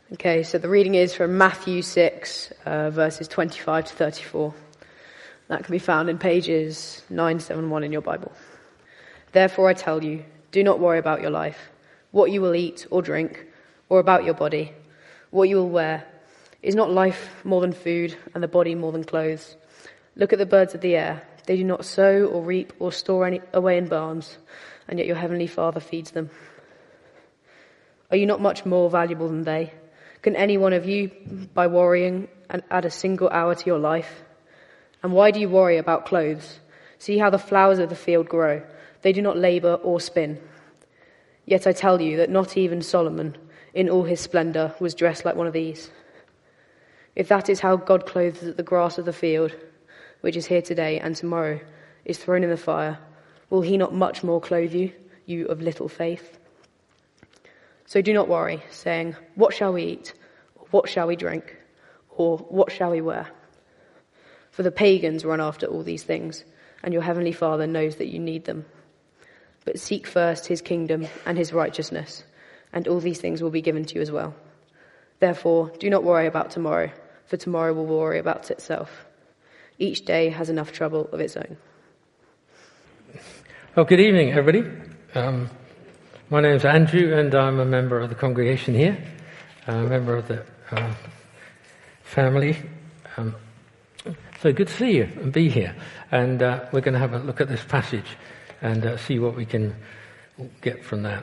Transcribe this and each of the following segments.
Okay, so the reading is from Matthew 6, verses 25 to 34. That can be found in pages 971 in your Bible. Therefore I tell you, do not worry about your life, what you will eat or drink, or about your body, what you will wear. Is not life more than food, and the body more than clothes? Look at the birds of the air. They do not sow or reap or store away in barns, and yet your heavenly Father feeds them. Are you not much more valuable than they? Can any one of you, by worrying, add a single hour to your life? And why do you worry about clothes? See how the flowers of the field grow. They do not labor or spin. Yet I tell you that not even Solomon, in all his splendor, was dressed like one of these. If that is how God clothes the grass of the field, which is here today and tomorrow is thrown in the fire, will he not much more clothe you, you of little faith? So do not worry, saying, what shall we eat? Or what shall we drink? Or what shall we wear? For the pagans run after all these things, and your heavenly Father knows that you need them. But seek first his kingdom and his righteousness, and all these things will be given to you as well. Therefore, do not worry about tomorrow, for tomorrow will worry about itself. Each day has enough trouble of its own. Well, good evening, everybody. My name's Andrew, and I'm a member of the congregation here, a member of the family. So good to see you and be here. And we're going to have a look at this passage and see what we can get from that.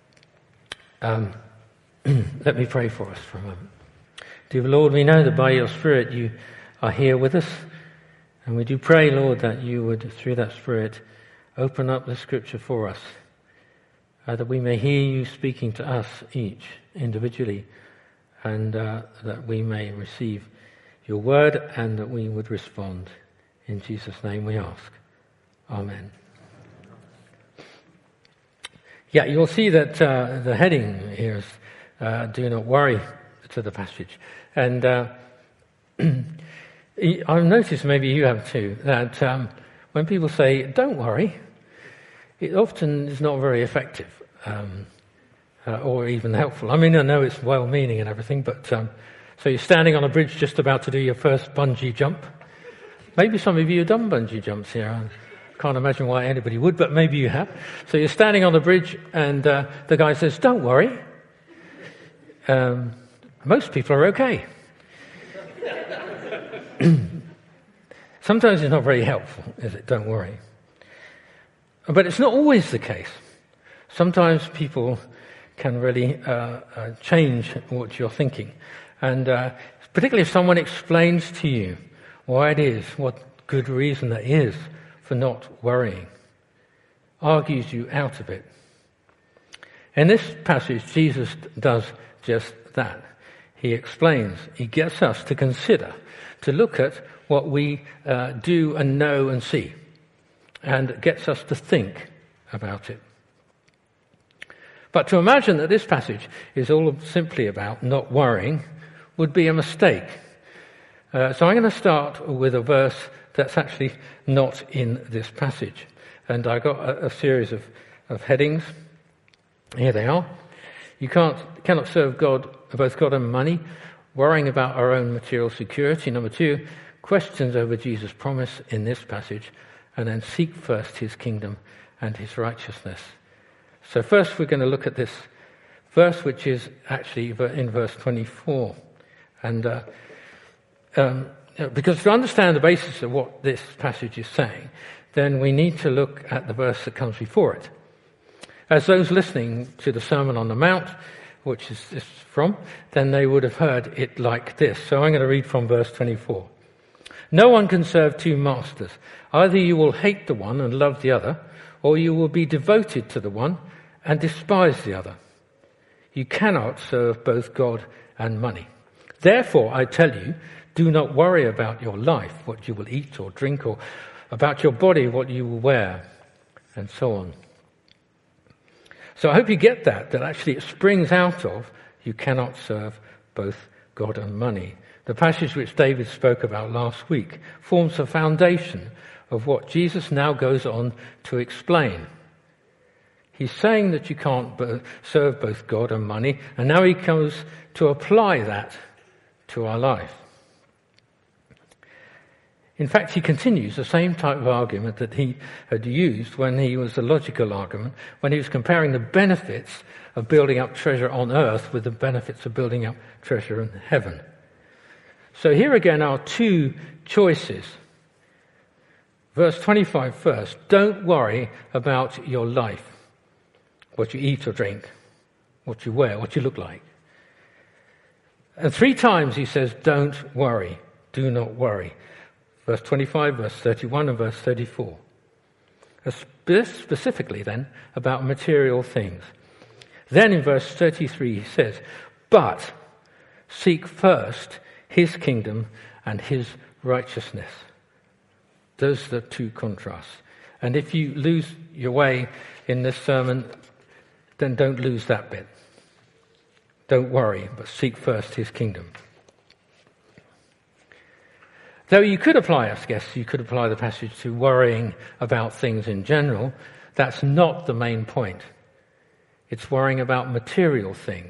Let me pray for us for a moment. Dear Lord, we know that by your Spirit you are here with us. And we do pray, Lord, that you would, through that Spirit, open up the Scripture for us. That we may hear you speaking to us each individually, and that we may receive your word and that we would respond. In Jesus' name we ask. Amen. Yeah, you'll see that the heading here is do not worry to the passage. And I've noticed, maybe you have too, that when people say don't worry, it often is not very effective or even helpful. I mean, I know it's well-meaning and everything, but so you're standing on a bridge just about to do your first bungee jump. Maybe some of you have done bungee jumps here. I can't imagine why anybody would, but maybe you have. So you're standing on the bridge and the guy says, don't worry. Most people are okay. Sometimes it's not very helpful, is it? Don't worry. But it's not always the case. Sometimes people can really change what you're thinking. And particularly if someone explains to you why it is, what good reason there is for not worrying, argues you out of it. In this passage, Jesus does just that. He explains, he gets us to consider, to look at what we do and know and see, and gets us to think about it. But to imagine that this passage is all simply about not worrying would be a mistake. So I'm going to start with a verse that's actually not in this passage. And I got a series of headings. Here they are. You cannot serve God, both God and money, worrying about our own material security. Number 2, questions over Jesus' promise in this passage. And then seek first his kingdom and his righteousness. So first we're going to look at this verse, which is actually in verse 24. And because to understand the basis of what this passage is saying, then we need to look at the verse that comes before it. As those listening to the Sermon on the Mount, which is this from, then they would have heard it like this. So I'm going to read from verse 24. No one can serve two masters. Either you will hate the one and love the other, or you will be devoted to the one and despise the other. You cannot serve both God and money. Therefore, I tell you, do not worry about your life, what you will eat or drink, or about your body, what you will wear, and so on. So I hope you get that actually it springs out of you cannot serve both God and money. The passage which David spoke about last week forms the foundation of what Jesus now goes on to explain. He's saying that you can't serve both God and money, and now he comes to apply that to our life. In fact, he continues the same type of argument that he had used when he was a logical argument, when he was comparing the benefits of building up treasure on earth with the benefits of building up treasure in heaven. So here again are two choices. Verse 25 first, don't worry about your life, what you eat or drink, what you wear, what you look like. And 3 times he says, don't worry, do not worry. Verse 25, verse 31, and verse 34. Specifically then about material things. Then in verse 33 he says, but seek first his kingdom and his righteousness. Those are the two contrasts. And if you lose your way in this sermon, then don't lose that bit. Don't worry, but seek first his kingdom. Though you could apply, I guess, you could apply the passage to worrying about things in general. That's not the main point. It's worrying about material things.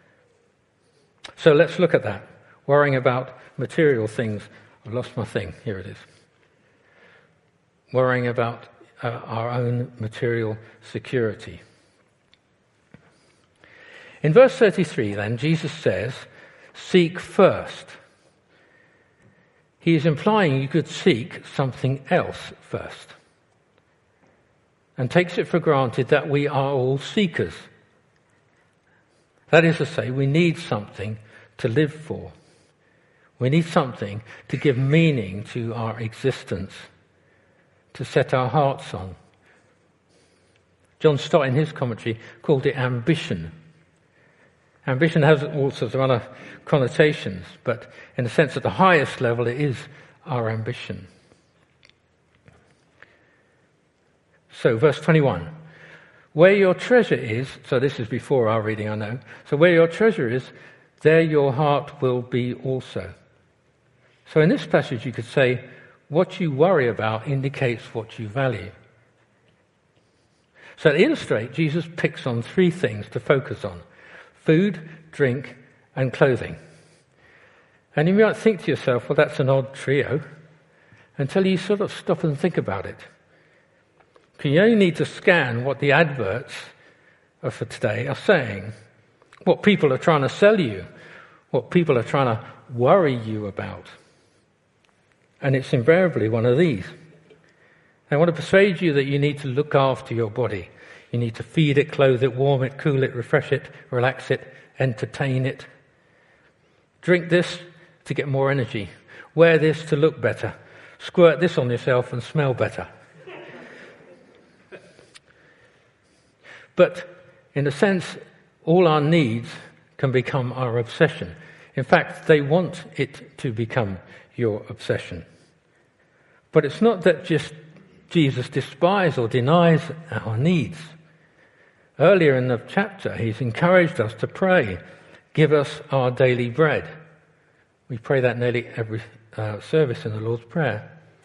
So let's look at that. Worrying about material things. I've lost my thing. Here it is. Worrying about our own material security. In verse 33, then, Jesus says, seek first. He is implying you could seek something else first, and takes it for granted that we are all seekers. That is to say, we need something to live for. We need something to give meaning to our existence, to set our hearts on. John Stott, in his commentary, called it ambition. Ambition has all sorts of other connotations, but in a sense, at the highest level, it is our ambition. So, verse 21. Where your treasure is, so this is before our reading, I know. So where your treasure is, there your heart will be also. So in this passage, you could say, what you worry about indicates what you value. So to illustrate, Jesus picks on 3 things to focus on: food, drink, and clothing. And you might think to yourself, well, that's an odd trio, until you sort of stop and think about it. You only need to scan what the adverts for today are saying, what people are trying to sell you, what people are trying to worry you about. And it's invariably one of these. They want to persuade you that you need to look after your body. You need to feed it, clothe it, warm it, cool it, refresh it, relax it, entertain it. Drink this to get more energy. Wear this to look better. Squirt this on yourself and smell better. But in a sense, all our needs can become our obsession. In fact, they want it to become your obsession. But it's not that just Jesus despises or denies our needs. Earlier in the chapter, he's encouraged us to pray, give us our daily bread. We pray that nearly every service in the Lord's Prayer.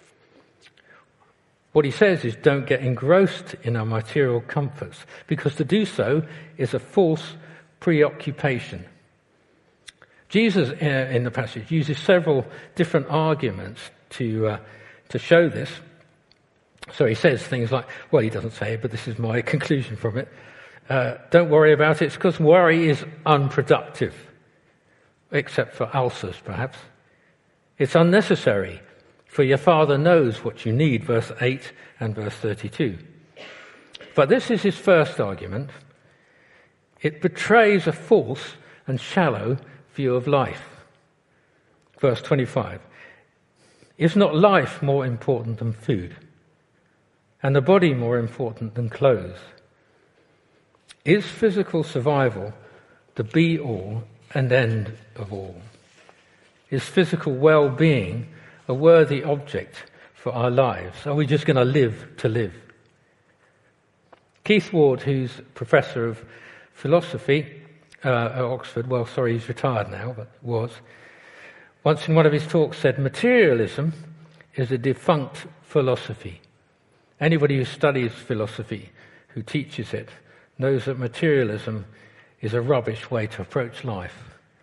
What he says is don't get engrossed in our material comforts, because to do so is a false preoccupation. Jesus, in the passage, uses several different arguments to show this. So he says things like, well, he doesn't say it, but this is my conclusion from it. Don't worry about it. It's because worry is unproductive, except for ulcers, perhaps. It's unnecessary, for your Father knows what you need, verse 8 and verse 32. But this is his first argument. It betrays a false and shallow view of life. Verse 25. Is not life more important than food, and the body more important than clothes? Is physical survival the be-all and end of all? Is physical well-being a worthy object for our lives? Are we just going to live to live? Keith Ward, who's professor of philosophy at Oxford, he's retired now, but was, once in one of his talks said, materialism is a defunct philosophy. Anybody who studies philosophy, who teaches it, knows that materialism is a rubbish way to approach life.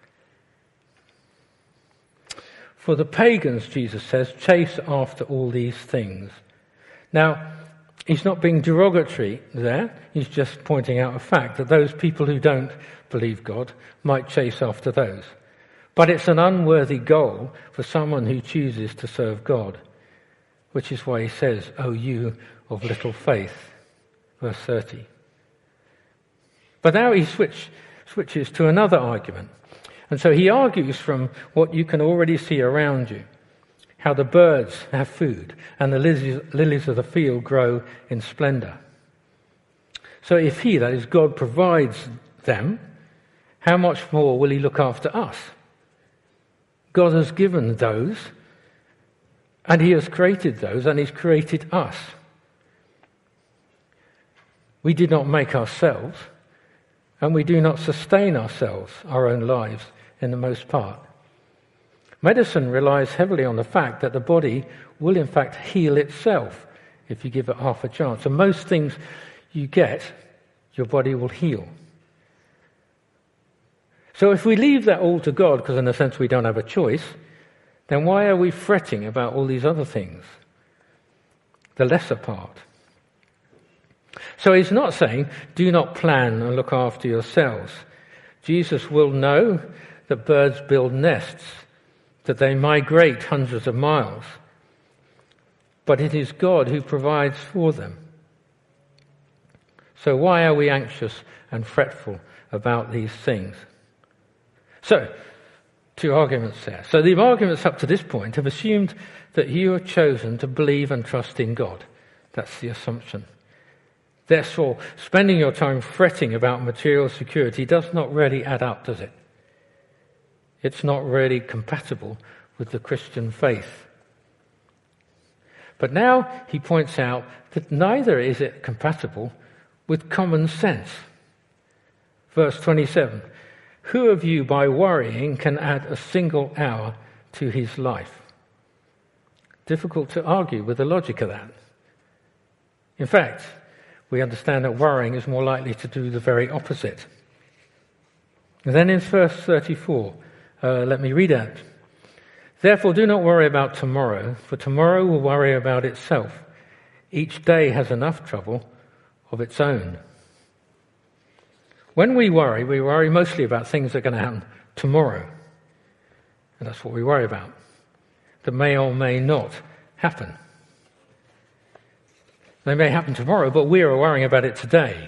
For the pagans, Jesus says, chase after all these things. Now, he's not being derogatory there. He's just pointing out a fact that those people who don't believe God might chase after those. But it's an unworthy goal for someone who chooses to serve God, which is why he says, "O you of little faith," verse 30. But now he switches to another argument. And so he argues from what you can already see around you, how the birds have food and the lilies of the field grow in splendor. So if he, that is God, provides them, how much more will he look after us? God has given those, and he has created those, and he's created us. We did not make ourselves, and we do not sustain ourselves, our own lives, in the most part. Medicine relies heavily on the fact that the body will in fact heal itself if you give it half a chance. And most things you get, your body will heal. So if we leave that all to God, because in a sense we don't have a choice, then why are we fretting about all these other things? The lesser part. So he's not saying, do not plan and look after yourselves. Jesus will know that birds build nests, that they migrate hundreds of miles. But it is God who provides for them. So why are we anxious and fretful about these things? So, two arguments there. So the arguments up to this point have assumed that you have chosen to believe and trust in God. That's the assumption. Therefore, spending your time fretting about material security does not really add up, does it? It's not really compatible with the Christian faith. But now he points out that neither is it compatible with common sense. Verse 27, who of you by worrying can add a single hour to his life? Difficult to argue with the logic of that. In fact, we understand that worrying is more likely to do the very opposite. And then in verse 34, let me read out. Therefore, do not worry about tomorrow, for tomorrow will worry about itself. Each day has enough trouble of its own. When we worry mostly about things that are going to happen tomorrow. And that's what we worry about. That may or may not happen. They may happen tomorrow, but we are worrying about it today.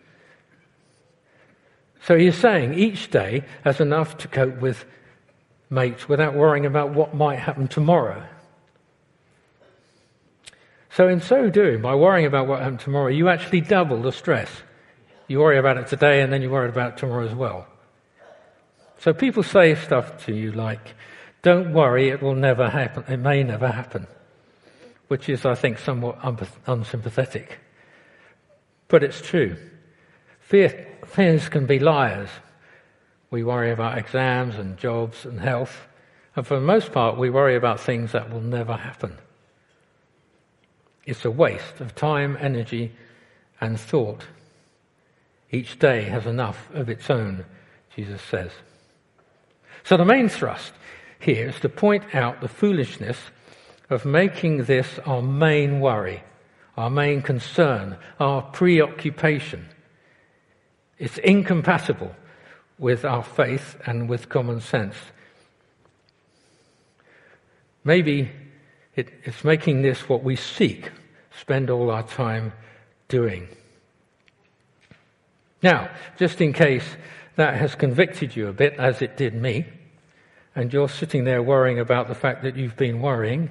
So he's saying each day has enough to cope with, mates, without worrying about what might happen tomorrow. So in so doing, by worrying about what happened tomorrow, you actually double the stress. You worry about it today and then you worry about it tomorrow as well. So people say stuff to you like, don't worry, it will never happen, it may never happen. Which is, I think, somewhat unsympathetic. But it's true. Fears can be liars. We worry about exams and jobs and health. And for the most part, we worry about things that will never happen. It's a waste of time, energy, and thought. Each day has enough of its own, Jesus says. So the main thrust here is to point out the foolishness of making this our main worry, our main concern, our preoccupation. It's incompatible with our faith and with common sense. Maybe it's making this what we seek, spend all our time doing. Now, just in case that has convicted you a bit, as it did me, and you're sitting there worrying about the fact that you've been worrying,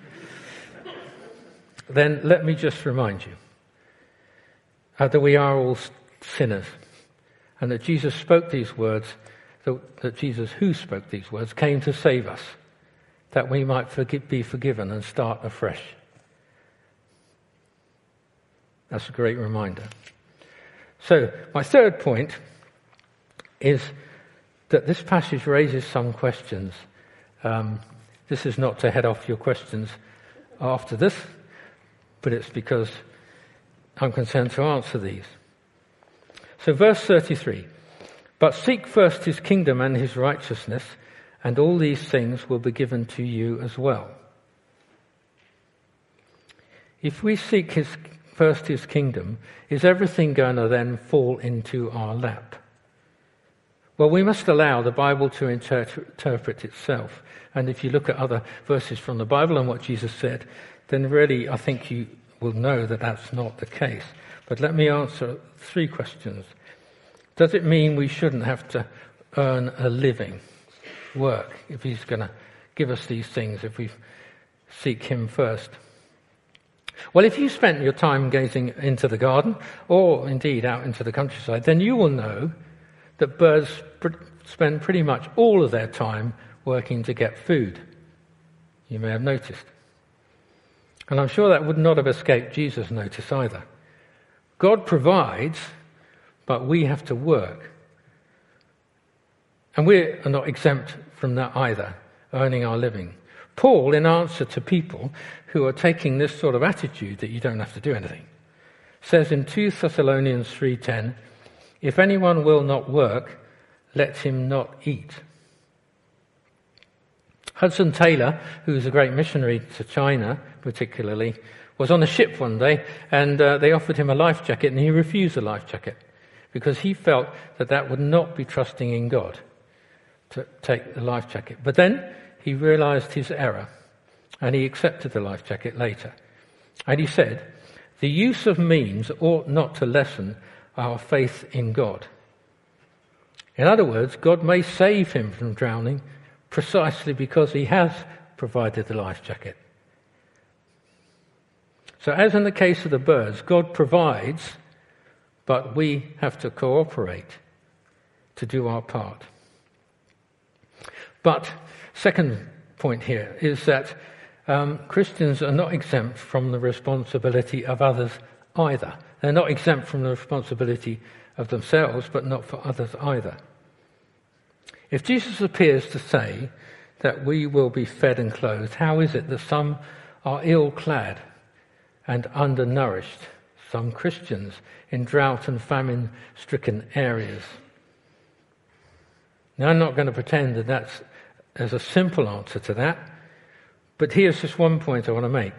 then let me just remind you that we are all sinners, and that Jesus spoke these words, that Jesus who spoke these words came to save us, that we might be forgiven and start afresh. That's a great reminder. So, my third point is that this passage raises some questions. This is not to head off your questions after this, but it's because I'm concerned to answer these. So verse 33, but seek first his kingdom and his righteousness, and all these things will be given to you as well. If we seek first his kingdom, is everything going to then fall into our lap? Well, we must allow the Bible to interpret itself. And if you look at other verses from the Bible and what Jesus said, then really I think you will know that that's not the case. But let me answer 3 questions. Does it mean we shouldn't have to earn a living, work, if he's going to give us these things, if we seek him first? Well, if you spent your time gazing into the garden, or indeed out into the countryside, then you will know that birds spend pretty much all of their time working to get food. You may have noticed. And I'm sure that would not have escaped Jesus' notice either. God provides, but we have to work. And we are not exempt from that either, earning our living. Paul, in answer to people who are taking this sort of attitude that you don't have to do anything, says in 2 Thessalonians 3:10, if anyone will not work, let him not eat. Hudson Taylor, who's a great missionary to China particularly, was on a ship one day and they offered him a life jacket and he refused the life jacket because he felt that would not be trusting in God to take the life jacket. But then he realized his error and he accepted the life jacket later. And he said, the use of means ought not to lessen our faith in God. In other words, God may save him from drowning precisely because he has provided the life jacket. So as in the case of the birds, God provides, but we have to cooperate to do our part. But second point here is that Christians are not exempt from the responsibility of others either. They're not exempt from the responsibility of themselves, but not for others either. If Jesus appears to say that we will be fed and clothed, how is it that some are ill-clad and undernourished, some Christians in drought and famine-stricken areas? Now, I'm not going to pretend that there's a simple answer to that, but here's just one point I want to make.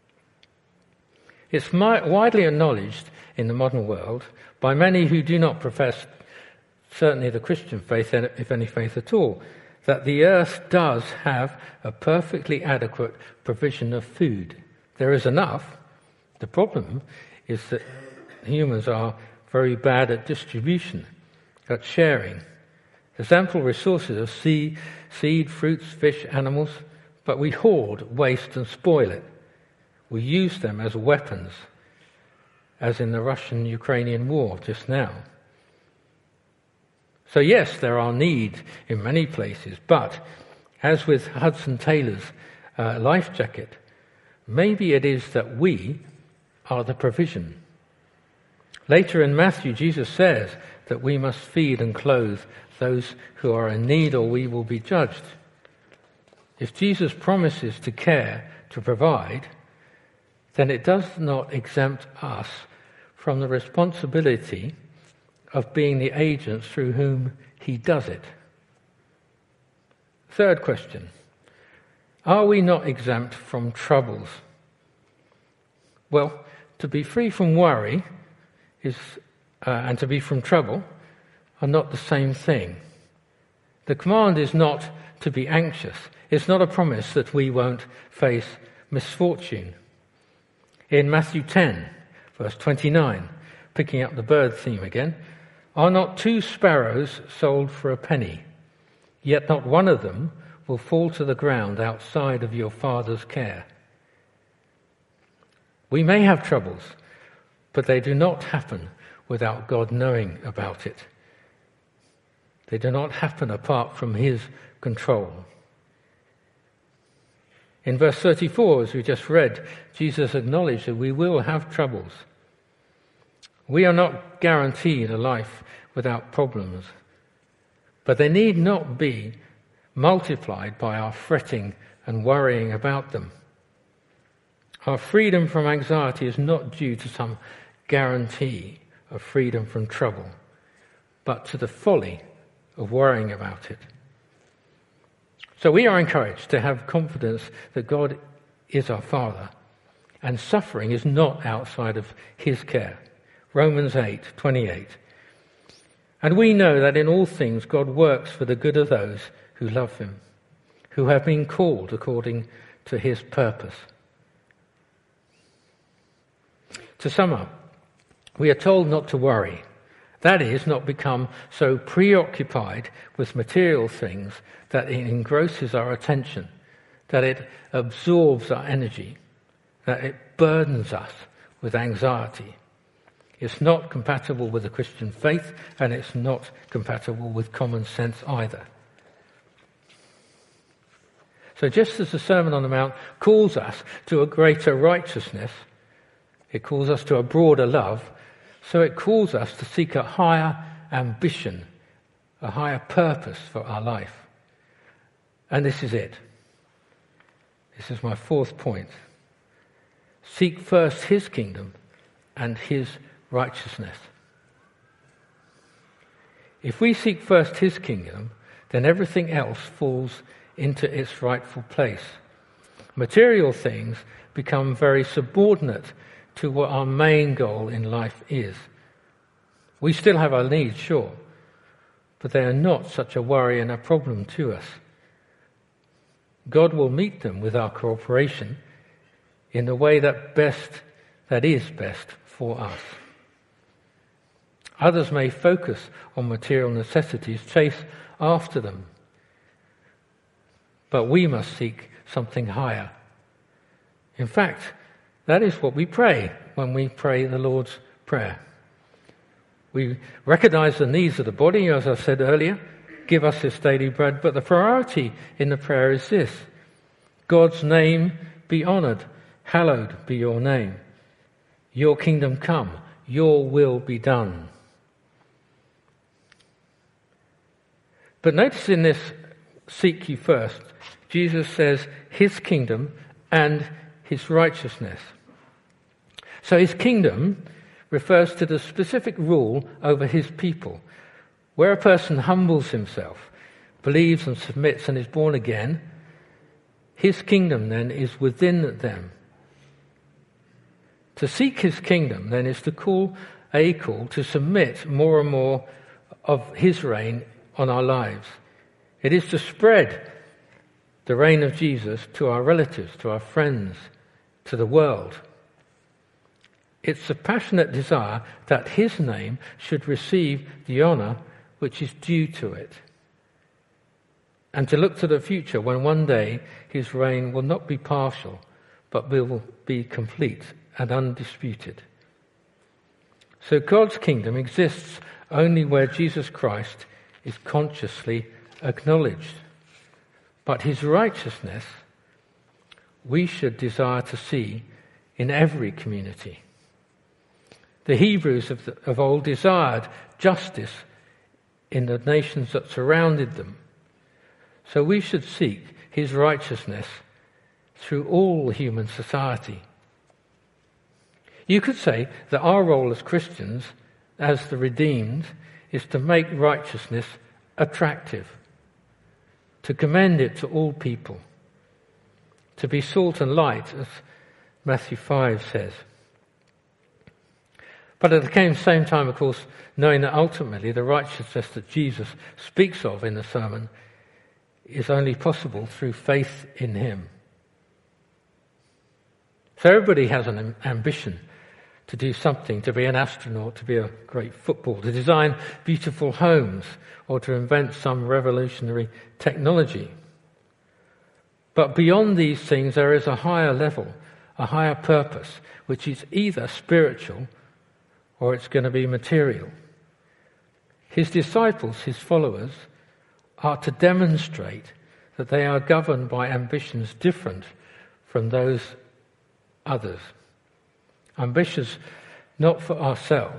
It's widely acknowledged in the modern world by many who do not profess certainly the Christian faith, if any faith at all, that the earth does have a perfectly adequate provision of food. There is enough. The problem is that humans are very bad at distribution, at sharing. There's ample resources of seed, fruits, fish, animals, but we hoard, waste and spoil it. We use them as weapons, as in the Russian-Ukrainian war just now. So yes, there are needs in many places, but as with Hudson Taylor's life jacket, maybe it is that we are the provision. Later in Matthew, Jesus says that we must feed and clothe those who are in need or we will be judged. If Jesus promises to care, to provide, then it does not exempt us from the responsibility of being the agents through whom he does it. Third question, are we not exempt from troubles? Well, to be free from worry and to be from trouble are not the same thing. The command is not to be anxious. It's not a promise that we won't face misfortune. In Matthew 10, verse 29, picking up the bird theme again, are not 2 sparrows sold for a penny? Yet not one of them will fall to the ground outside of your Father's care. We may have troubles, but they do not happen without God knowing about it. They do not happen apart from his control. In verse 34, as we just read, Jesus acknowledged that we will have troubles. We are not guaranteed a life without problems, but they need not be multiplied by our fretting and worrying about them. Our freedom from anxiety is not due to some guarantee of freedom from trouble. but to the folly of worrying about it. So we are encouraged to have confidence that God is our Father, and suffering is not outside of his care. Romans 8:28. And we know that in all things God works for the good of those who love him, who have been called according to his purpose. To sum up, we are told not to worry. That is, not become so preoccupied with material things that it engrosses our attention, that it absorbs our energy, that it burdens us with anxiety. It's not compatible with the Christian faith, and it's not compatible with common sense either. So just as the Sermon on the Mount calls us to a greater righteousness, it calls us to a broader love, so it calls us to seek a higher ambition, a higher purpose for our life. And this is it. This is my fourth point. Seek first his kingdom and his righteousness. If we seek first his kingdom, then everything else falls into its rightful place. Material things become very subordinate to what our main goal in life is. We still have our needs, sure, but they are not such a worry and a problem to us. God will meet them with our cooperation in the way that is best for us. Others may focus on material necessities, chase after them, but we must seek something higher. In fact, that is what we pray when we pray the Lord's Prayer. We recognize the needs of the body, as I said earlier, give us this daily bread, but the priority in the prayer is this: God's name be honoured, hallowed be your name. Your kingdom come, your will be done. But notice in this seek ye first, Jesus says his kingdom and his righteousness. So his kingdom refers to the specific rule over his people. Where a person humbles himself, believes and submits and is born again, his kingdom then is within them. To seek his kingdom then is to call to submit more and more of his reign on our lives. It is to spread the reign of Jesus to our relatives, to our friends, to the world. It's a passionate desire that his name should receive the honour which is due to it, and to look to the future when one day his reign will not be partial, but will be complete and undisputed. So God's kingdom exists only where Jesus Christ is consciously acknowledged. But his righteousness we should desire to see in every community. The Hebrews of old desired justice in the nations that surrounded them. So we should seek his righteousness through all human society. You could say that our role as Christians, as the redeemed, is to make righteousness attractive, to commend it to all people, to be salt and light, as Matthew 5 says. But at the same time, of course, knowing that ultimately the righteousness that Jesus speaks of in the sermon is only possible through faith in him. So everybody has an ambition to do something, to be an astronaut, to be a great footballer, to design beautiful homes, or to invent some revolutionary technology. But beyond these things there is a higher level, a higher purpose, which is either spiritual or it's going to be material. His disciples, his followers, are to demonstrate that they are governed by ambitions different from those others. Ambitions not for ourselves,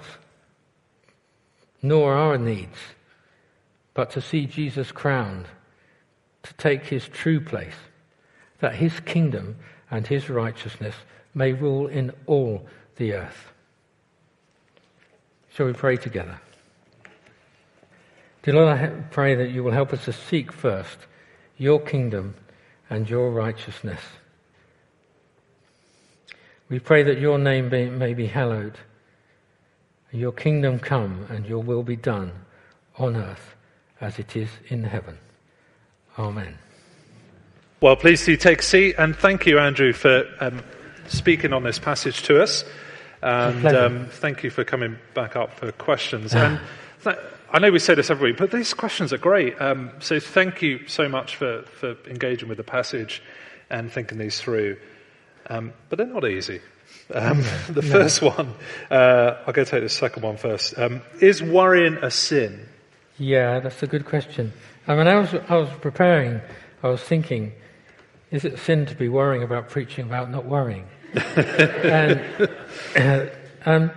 nor our needs, but to see Jesus crowned, to take his true place, that his kingdom and his righteousness may rule in all the earth. Shall we pray together? Dear Lord, I pray that you will help us to seek first your kingdom and your righteousness. We pray that your name may be hallowed, your kingdom come, and your will be done on earth as it is in heaven. Amen. Well, please do take a seat, and thank you, Andrew, for speaking on this passage to us. And thank you for coming back up for questions. And I know we say this every week, but these questions are great. So thank you so much for engaging with the passage and thinking these through. But they're not easy. First one, I'll go take the second one first. Is worrying a sin? Yeah, that's a good question. I mean, I was preparing, I was thinking, is it a sin to be worrying about preaching about not worrying? And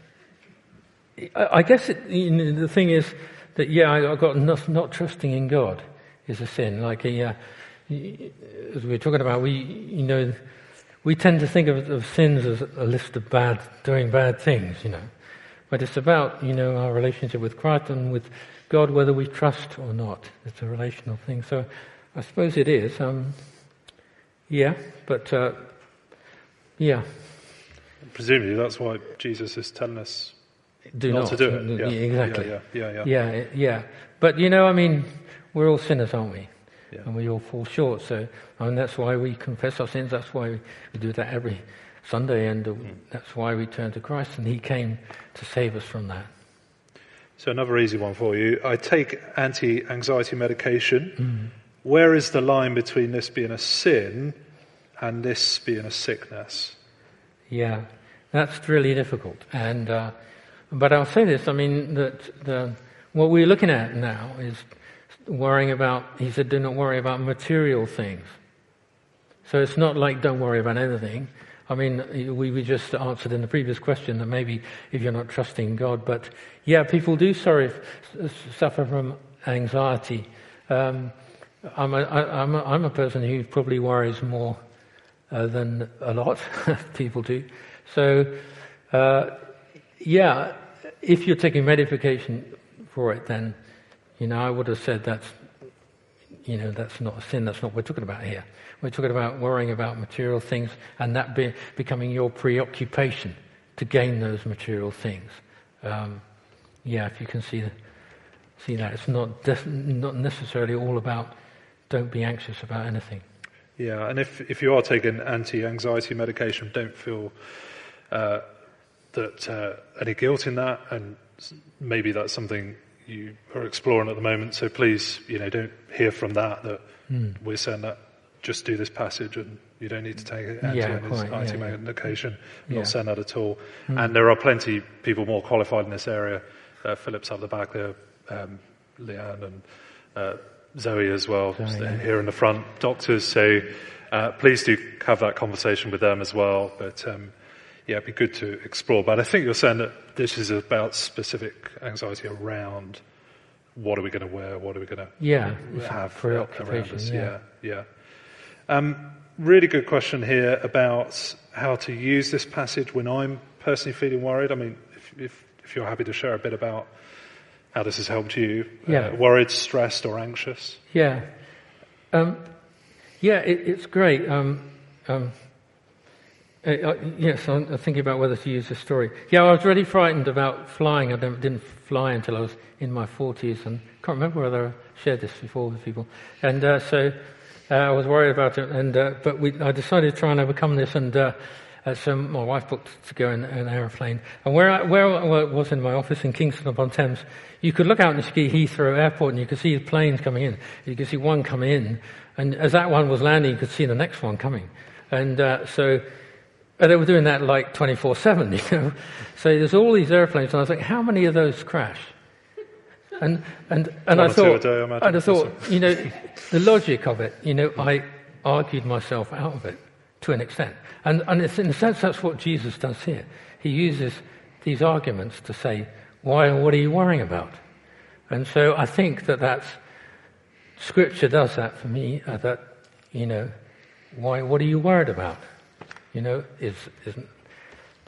I guess the thing is that, I got not trusting in God is a sin. Like, as we were talking about, we tend to think of sins as a list of doing bad things, But it's about, our relationship with Christ and with God, whether we trust or not. It's a relational thing. So I suppose it is. Presumably that's why Jesus is telling us not to do it. Yeah, exactly. Yeah. But, we're all sinners, aren't we? Yeah. And we all fall short. So, that's why we confess our sins. That's why we do that every Sunday. And that's why we turn to Christ. And he came to save us from that. So another easy one for you. I take anti-anxiety medication. Mm-hmm. Where is the line between this being a sin and this being a sickness? Yeah, that's really difficult. And but I'll say this, that what we're looking at now is worrying about, he said, do not worry about material things. So it's not like don't worry about anything. We just answered in the previous question that maybe if you're not trusting God, but people do suffer from anxiety. I'm a person who probably worries more than a lot of people do. So, if you're taking medication for it, then, I would have said that's not a sin. That's not what we're talking about here. We're talking about worrying about material things and that becoming your preoccupation to gain those material things. If you can see that. It's not necessarily all about don't be anxious about anything. Yeah, and if you are taking anti-anxiety medication, don't feel that any guilt in that, and maybe that's something you are exploring at the moment. So please, don't hear from that we're saying that just do this passage and you don't need to take anti-anxiety medication. I'm not saying that at all. And there are plenty of people more qualified in this area. Philip's up the back there, Leanne and Zoe as well, here in the front, doctors. So please do have that conversation with them as well. But it'd be good to explore. But I think you're saying that this is about specific anxiety around what are we going to wear, what are we going to have around us. Really good question here about how to use this passage when I'm personally feeling worried. If you're happy to share a bit about how this has helped you, worried, stressed, or anxious. It's great. Yes, I'm thinking about whether to use this story. I was really frightened about flying. I didn't fly until I was in my 40s, and I can't remember whether I shared this before with people. And so I was worried about it, and I decided to try and overcome this, and so my wife booked to go in an aeroplane. And where I was in my office in Kingston upon Thames, you could look out and see Heathrow Airport, and you could see the planes coming in. You could see one coming in, and as that one was landing, you could see the next one coming. And so they were doing that like 24/7, So there's all these airplanes, and I was like, how many of those crash? And I thought, the logic of it, I argued myself out of it to an extent. And it's, in a sense, that's what Jesus does here. He uses these arguments to say, what are you worrying about? And so I think that's Scripture does that for me, what are you worried about?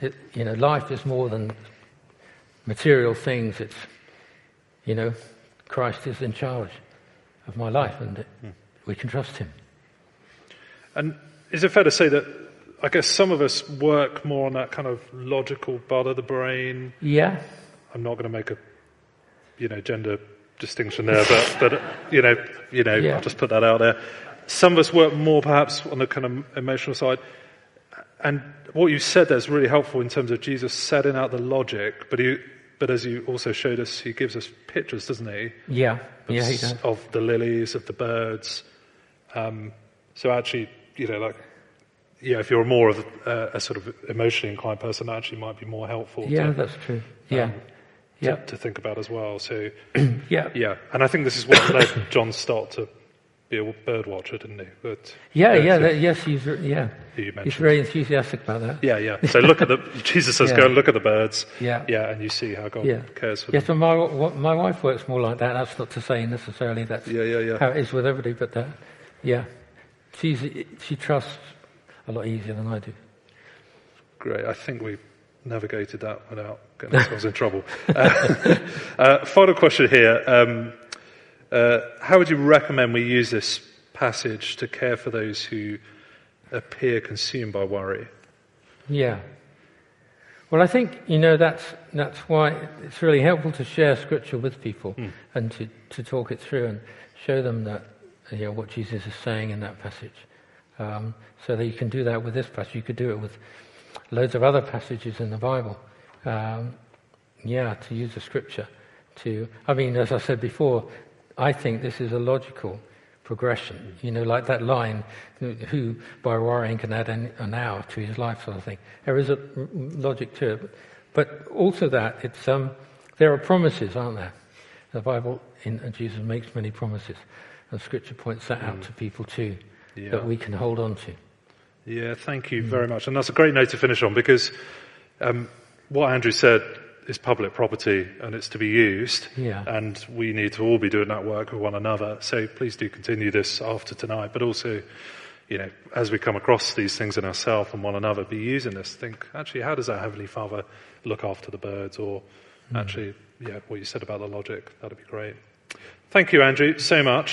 Life is more than material things. It's, Christ is in charge of my life, and we can trust him. And is it fair to say that, I guess some of us work more on that kind of logical part of the brain? Yeah. I'm not going to make a, gender distinction there, but Yeah. I'll just put that out there. Some of us work more perhaps on the kind of emotional side. And what you said there is really helpful in terms of Jesus setting out the logic, but as you also showed us, he gives us pictures, doesn't he? Yeah, he does. Of the lilies, of the birds. So actually, if you're more of a sort of emotionally inclined person, that actually might be more helpful. Yeah, that's true. Yeah. To think about as well. So yeah. And I think this is what led John Stott to be a bird watcher, didn't he? But, yes, he's mentioned. very enthusiastic about that. Yeah. So look at Jesus says, go and look at the birds. Yeah. And you see how God cares for Yes, them. and my wife works more like that. That's not to say necessarily that's how it is with everybody, but she trusts a lot easier than I do. Great. I think we navigated that without getting ourselves in trouble. Final question here. How would you recommend we use this passage to care for those who appear consumed by worry? Yeah. Well, I think, that's why it's really helpful to share Scripture with people and to talk it through and show them that, what Jesus is saying in that passage. So that you can do that with this passage. You could do it with loads of other passages in the Bible. To use the Scripture as I said before, I think this is a logical progression. Like that line, who by worrying can add an hour to his life, sort of thing. There is a logic to it. But also that, there are promises, aren't there? The Bible, Jesus makes many promises. And Scripture points that out to people too, that we can hold on to. Yeah, thank you very much. And that's a great note to finish on, because what Andrew said is public property and it's to be used. Yeah. And we need to all be doing that work with one another. So please do continue this after tonight. But also, as we come across these things in ourselves and one another, be using this. Think, actually, how does our Heavenly Father look after the birds? Or actually, what you said about the logic, that'd be great. Thank you, Andrew, so much.